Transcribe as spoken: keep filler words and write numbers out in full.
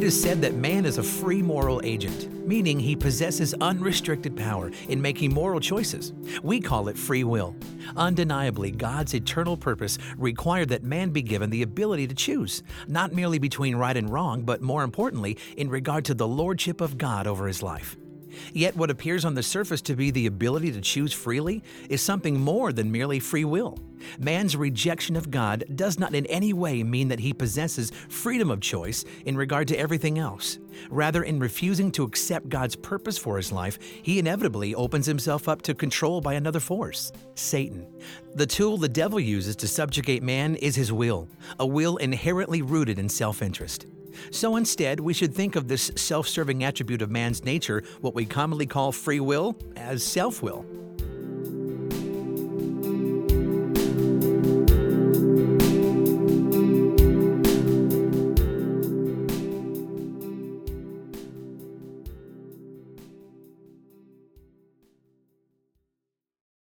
It is said that man is a free moral agent, meaning he possesses unrestricted power in making moral choices. We call it free will. Undeniably, God's eternal purpose required that man be given the ability to choose, not merely between right and wrong, but more importantly, in regard to the lordship of God over his life. Yet what appears on the surface to be the ability to choose freely is something more than merely free will. Man's rejection of God does not in any way mean that he possesses freedom of choice in regard to everything else. Rather, in refusing to accept God's purpose for his life, he inevitably opens himself up to control by another force, Satan. The tool the devil uses to subjugate man is his will, a will inherently rooted in self-interest. So instead, we should think of this self-serving attribute of man's nature, what we commonly call free will, as self-will.